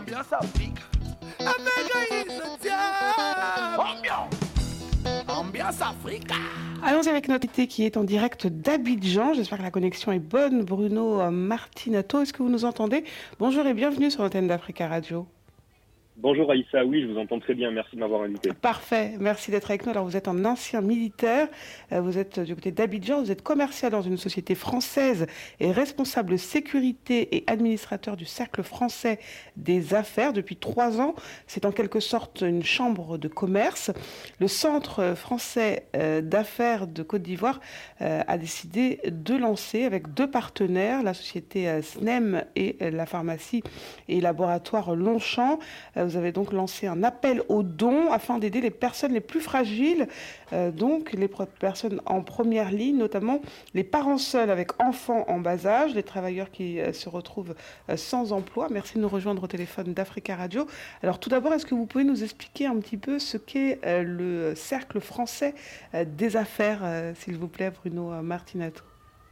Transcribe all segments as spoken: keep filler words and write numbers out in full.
Ambiance Afrique. Ambiance. Ambiance Afrique. Allons avec notre invité qui est en direct d'Abidjan. J'espère que la connexion est bonne. Bruno Martinato, est-ce que vous nous entendez? Bonjour et bienvenue sur l'antenne d'Africa Radio. Bonjour Aïssa, oui, je vous entends très bien, merci de m'avoir invité. Parfait, merci d'être avec nous. Alors vous êtes un ancien militaire, vous êtes du côté d'Abidjan, vous êtes commercial dans une société française et responsable sécurité et administrateur du Cercle français des affaires depuis trois ans. C'est en quelque sorte une chambre de commerce. Le Centre français d'affaires de Côte d'Ivoire a décidé de lancer avec deux partenaires, la société S N E M et la pharmacie et laboratoire Longchamp. Vous avez donc lancé un appel aux dons afin d'aider les personnes les plus fragiles, euh, donc les personnes en première ligne, notamment les parents seuls avec enfants en bas âge, les travailleurs qui euh, se retrouvent euh, sans emploi. Merci de nous rejoindre au téléphone d'Africa Radio. Alors tout d'abord, est-ce que vous pouvez nous expliquer un petit peu ce qu'est euh, le Cercle français euh, des affaires, euh, s'il vous plaît, Bruno Martinato?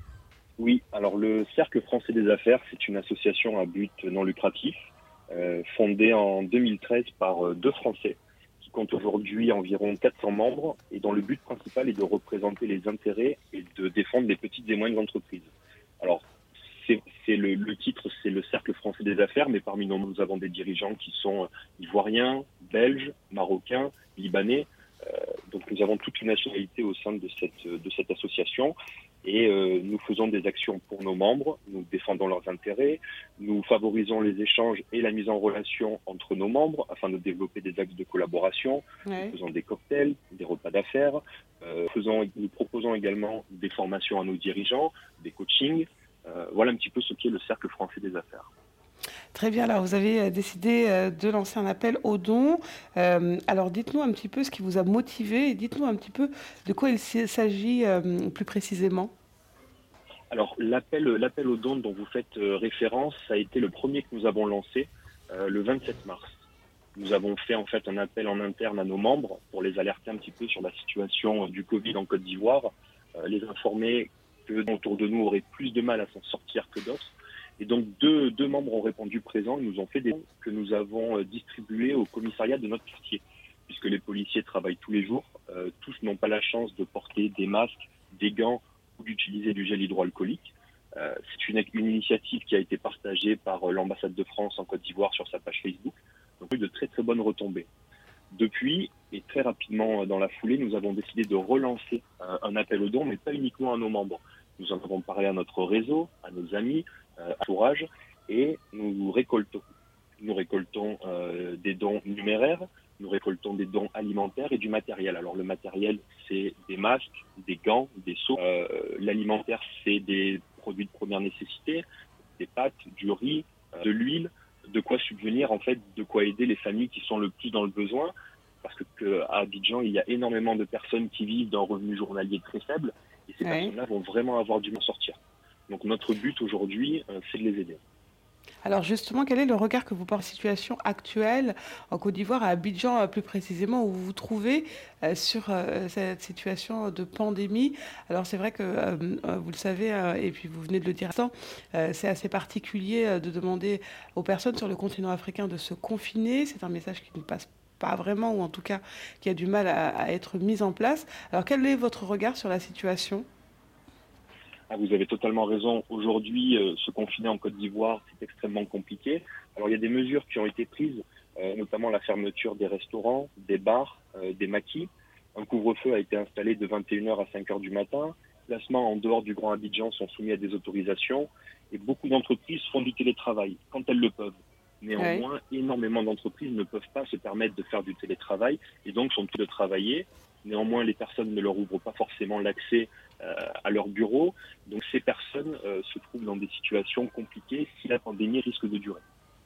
Oui, alors le Cercle français des affaires, c'est une association à but non lucratif, Euh, fondée en deux mille treize par euh, deux Français qui comptent aujourd'hui environ quatre cents membres et dont le but principal est de représenter les intérêts et de défendre les petites et moyennes entreprises. Alors, c'est, c'est le, le titre, c'est le Cercle français des affaires, mais parmi nous, nous avons des dirigeants qui sont euh, ivoiriens, belges, marocains, libanais. Euh, donc nous avons toute une nationalité au sein de cette, de cette association. Et euh, nous faisons des actions pour nos membres, nous défendons leurs intérêts, nous favorisons les échanges et la mise en relation entre nos membres afin de développer des axes de collaboration. Ouais. Nous faisons des cocktails, des repas d'affaires, euh, faisons, nous proposons également des formations à nos dirigeants, des coachings. Euh, voilà un petit peu ce qu'est le Cercle français des affaires. Très bien, alors vous avez décidé de lancer un appel aux dons. Euh, alors dites-nous un petit peu ce qui vous a motivé et dites-nous un petit peu de quoi il s'agit euh, plus précisément. Alors l'appel, l'appel aux dons dont vous faites euh, référence, ça a été le premier que nous avons lancé euh, le vingt-sept mars. Nous avons fait en fait un appel en interne à nos membres pour les alerter un petit peu sur la situation du Covid en Côte d'Ivoire, euh, les informer que autour de nous auraient plus de mal à s'en sortir que d'autres. Et donc deux, deux membres ont répondu présents et nous ont fait des dons que nous avons distribués au commissariat de notre quartier, puisque les policiers travaillent tous les jours. Euh, tous n'ont pas la chance de porter des masques, des gants ou d'utiliser du gel hydroalcoolique. Euh, c'est une, une initiative qui a été partagée par l'ambassade de France en Côte d'Ivoire sur sa page Facebook. Donc de très très bonnes retombées. Depuis, et très rapidement dans la foulée, nous avons décidé de relancer euh, un appel aux dons, mais pas uniquement à nos membres. Nous en avons parlé à notre réseau, à nos amis, euh, à l'entourage, et nous récoltons. Nous récoltons euh, des dons numéraires, nous récoltons des dons alimentaires et du matériel. Alors le matériel, c'est des masques, des gants, des seaux. Euh, l'alimentaire, c'est des produits de première nécessité, des pâtes, du riz, euh, de l'huile, de quoi subvenir, en fait, de quoi aider les familles qui sont le plus dans le besoin. Parce que, que à Abidjan, il y a énormément de personnes qui vivent d'un revenu journalier très faible et ces ouais. personnes-là vont vraiment avoir du mal à sortir. Donc notre but aujourd'hui, euh, c'est de les aider. Alors justement, quel est le regard que vous portez sur la situation actuelle en Côte d'Ivoire, à Abidjan plus précisément, où vous vous trouvez euh, sur euh, cette situation de pandémie? Alors c'est vrai que, euh, vous le savez, euh, et puis vous venez de le dire, euh, c'est assez particulier euh, de demander aux personnes sur le continent africain de se confiner. C'est un message qui ne passe pas vraiment, ou en tout cas qui a du mal à, à être mis en place. Alors quel est votre regard sur la situation ? Ah, vous avez totalement raison. Aujourd'hui, euh, se confiner en Côte d'Ivoire, c'est extrêmement compliqué. Alors, il y a des mesures qui ont été prises, euh, notamment la fermeture des restaurants, des bars, euh, des maquis. Un couvre-feu a été installé de vingt et une heures à cinq heures du matin. Les placements en dehors du Grand Abidjan sont soumis à des autorisations. Et beaucoup d'entreprises font du télétravail quand elles le peuvent. Néanmoins, oui. énormément d'entreprises ne peuvent pas se permettre de faire du télétravail et donc sont obligées de travailler. Néanmoins, les personnes ne leur ouvrent pas forcément l'accès euh, à leur bureau. Donc ces personnes euh, se trouvent dans des situations compliquées si la pandémie risque de durer.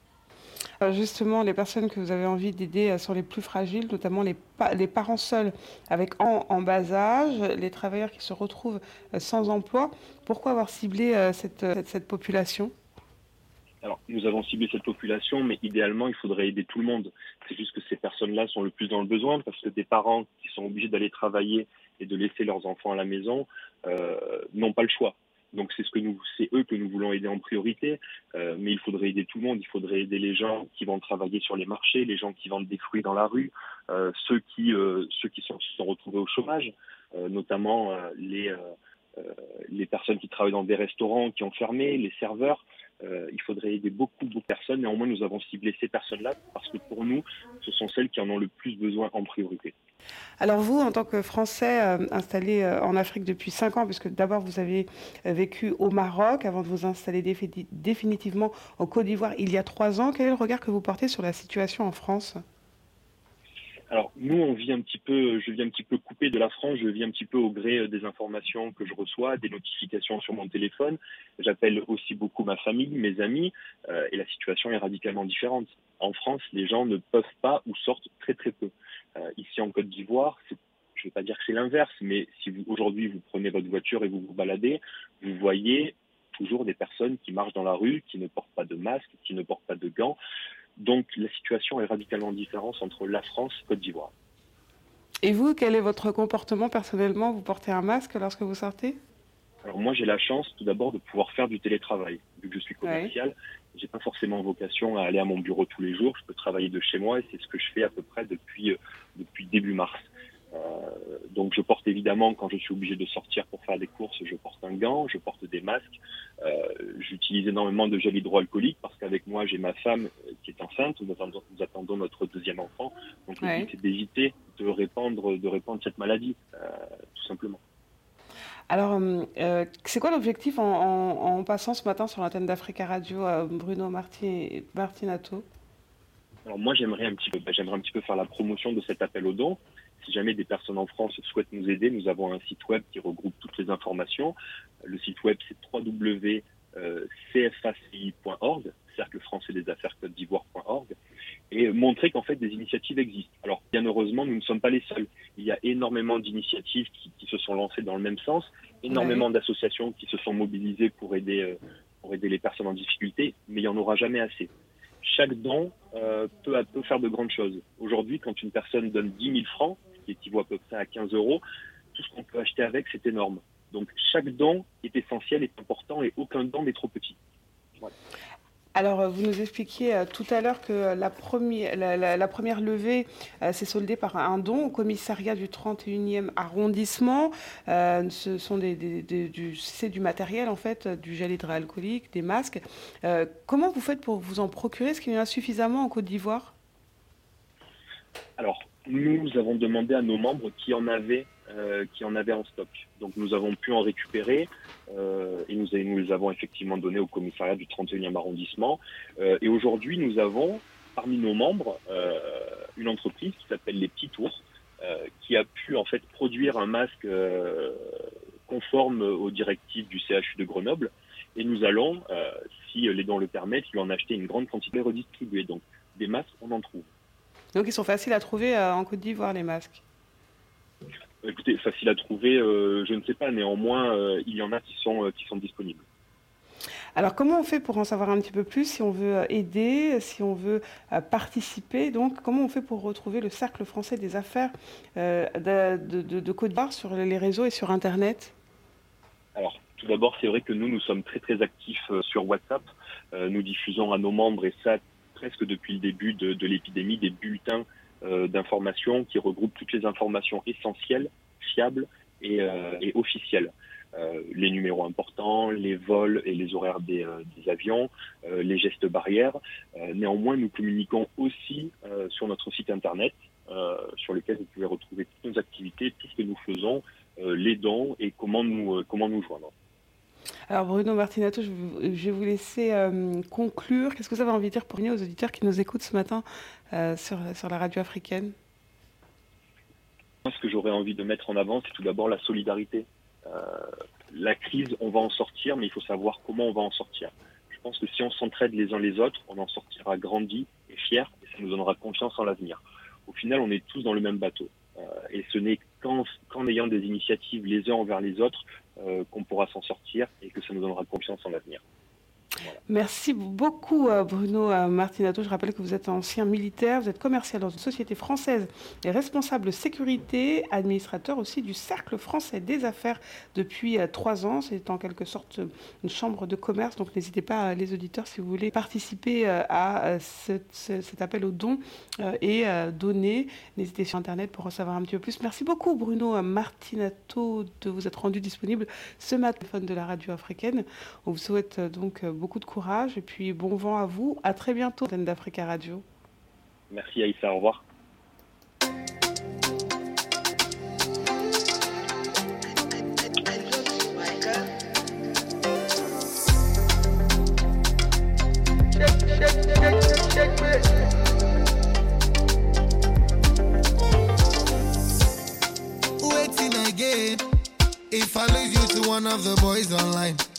Alors justement, les personnes que vous avez envie d'aider sont les plus fragiles, notamment les, pa- les parents seuls avec en, en bas âge, les travailleurs qui se retrouvent sans emploi. Pourquoi avoir ciblé euh, cette, cette, cette population ? Alors, nous avons ciblé cette population, mais idéalement, il faudrait aider tout le monde. C'est juste que ces personnes-là sont le plus dans le besoin parce que des parents qui sont obligés d'aller travailler et de laisser leurs enfants à la maison euh, n'ont pas le choix. Donc c'est ce que nous, c'est eux que nous voulons aider en priorité, euh, mais il faudrait aider tout le monde. Il faudrait aider les gens qui vont travailler sur les marchés, les gens qui vendent des fruits dans la rue, euh, ceux qui euh, ceux qui sont, se sont retrouvés au chômage, euh, notamment euh, les euh, euh, les personnes qui travaillent dans des restaurants qui ont fermé, les serveurs. Euh, il faudrait aider beaucoup beaucoup de personnes. Néanmoins, nous avons ciblé ces personnes-là parce que pour nous, ce sont celles qui en ont le plus besoin en priorité. Alors vous, en tant que Français euh, installé euh, en Afrique depuis cinq ans, puisque d'abord vous avez euh, vécu au Maroc avant de vous installer défi- définitivement en Côte d'Ivoire il y a trois ans, quel est le regard que vous portez sur la situation en France? Alors nous, on vit un petit peu, je vis un petit peu coupé de la France, je vis un petit peu au gré des informations que je reçois, des notifications sur mon téléphone. J'appelle aussi beaucoup ma famille, mes amis, euh, et la situation est radicalement différente. En France, les gens ne peuvent pas ou sortent très très peu. Euh, ici en Côte d'Ivoire, c'est, je ne vais pas dire que c'est l'inverse, mais si vous, aujourd'hui vous prenez votre voiture et vous vous baladez, vous voyez toujours des personnes qui marchent dans la rue, qui ne portent pas de masque, qui ne portent pas de gants. Donc la situation est radicalement différente entre la France et Côte d'Ivoire. Et vous, quel est votre comportement personnellement? Vous portez un masque lorsque vous sortez? Alors moi j'ai la chance tout d'abord de pouvoir faire du télétravail. Vu que je suis commercial, Ouais. j'ai pas forcément vocation à aller à mon bureau tous les jours. Je peux travailler de chez moi et c'est ce que je fais à peu près depuis euh, depuis début mars. Euh, donc je porte évidemment, quand je suis obligé de sortir pour faire des courses, je porte un gant, je porte des masques. Euh, j'utilise énormément de gel hydroalcoolique parce qu'avec moi j'ai ma femme qui est enceinte. Nous attendons, nous attendons notre deuxième enfant. Donc le Ouais. but c'est d'éviter de répandre de répandre cette maladie, euh, tout simplement. Alors, euh, c'est quoi l'objectif en, en- en passant ce matin sur l'antenne d'Africa Radio à Bruno Marti, Martinato? Alors moi j'aimerais un petit peu, bah, j'aimerais un petit peu faire la promotion de cet appel aux dons. Si jamais des personnes en France souhaitent nous aider, nous avons un site web qui regroupe toutes les informations. Le site web c'est w w w point c f a c i point org, Cercle français des affaires Côte d'Ivoire point org, et montrer qu'en fait des initiatives existent. Alors bien heureusement nous ne sommes pas les seuls. Il y a énormément d'initiatives qui, qui se sont lancées dans le même sens, énormément Ouais. d'associations qui se sont mobilisées pour aider, euh, pour aider les personnes en difficulté, mais il n'y en aura jamais assez. Chaque don euh, peut, peut faire de grandes choses. Aujourd'hui, quand une personne donne dix mille francs, qui équivaut à peu près à quinze euros, tout ce qu'on peut acheter avec, c'est énorme. Donc chaque don est essentiel, est important et aucun don n'est trop petit. Voilà. Alors, euh, vous nous expliquiez euh, tout à l'heure que la, première, la, la- la première levée euh, s'est soldée par un don au commissariat du trente et unième arrondissement. Euh, ce sont des, des- des- du, c'est du matériel, en fait, euh, du gel hydroalcoolique, des masques. Euh, comment vous faites pour vous en procurer? Est-ce qu'il y en a suffisamment en Côte d'Ivoire? Alors, nous avons demandé à nos membres qui en avaient, euh, qui en avaient en stock. Donc, nous avons pu en récupérer euh, et nous, nous les avons effectivement donnés au commissariat du trente et unième arrondissement. Euh, et aujourd'hui, nous avons parmi nos membres euh, une entreprise qui s'appelle Les Petits Tours, euh, qui a pu en fait produire un masque euh, conforme aux directives du C H U de Grenoble. Et nous allons, euh, si les dons le permettent, lui en acheter une grande quantité et redistribuer. Donc, des masques, on en trouve. Donc, ils sont faciles à trouver euh, en Côte d'Ivoire, les masques. Écoutez, facile à trouver, euh, je ne sais pas. Néanmoins, euh, il y en a qui sont, euh, qui sont disponibles. Alors, comment on fait pour en savoir un petit peu plus, si on veut euh, aider, si on veut euh, participer? Donc, comment on fait pour retrouver le Cercle français des affaires euh, de, de- de Côte d'Ivoire sur les réseaux et sur Internet? Alors, tout d'abord, c'est vrai que nous, nous sommes très très actifs euh, sur WhatsApp. Euh, nous diffusons à nos membres, et ça presque depuis le début de, de l'épidémie, des bulletins euh, d'information qui regroupent toutes les informations essentielles, fiables et, euh, et officielles. Euh, les numéros importants, les vols et les horaires des, euh, des avions, euh, les gestes barrières. Euh, néanmoins, nous communiquons aussi euh, sur notre site internet, euh, sur lequel vous pouvez retrouver toutes nos activités, tout ce que nous faisons, euh, les dons et comment nous, euh, comment nous joindre. Alors, Bruno Martinato, je, vous- je vais vous laisser euh, conclure. Qu'est-ce que vous avez envie de dire pour nous, aux auditeurs qui nous écoutent ce matin euh, sur, sur la radio africaine? Moi, ce que j'aurais envie de mettre en avant, c'est tout d'abord la solidarité. Euh, la crise, on va en sortir, mais il faut savoir comment on va en sortir. Je pense que si on s'entraide les uns les autres, on en sortira grandi et fier, et ça nous donnera confiance en l'avenir. Au final, on est tous dans le même bateau. Euh, et ce n'est qu'en, qu'en ayant des initiatives les uns envers les autres euh, qu'on pourra s'en sortir et que ça nous donnera confiance en l'avenir. Voilà. Merci beaucoup Bruno Martinato. Je rappelle que vous êtes ancien militaire, vous êtes commercial dans une société française et responsable sécurité, administrateur aussi du Cercle français des affaires depuis trois ans. C'est en quelque sorte une chambre de commerce, donc n'hésitez pas les auditeurs si vous voulez participer à ce, ce, cet appel aux dons et donner. N'hésitez sur Internet pour en savoir un petit peu plus. Merci beaucoup Bruno Martinato de vous être rendu disponible ce matin de la radio africaine. On vous souhaite donc beaucoup de courage et puis bon vent à vous. À très bientôt, antenne d'Africa Radio. Merci Aïssa, au revoir. Waiting again. If I lose you to one of the boys online,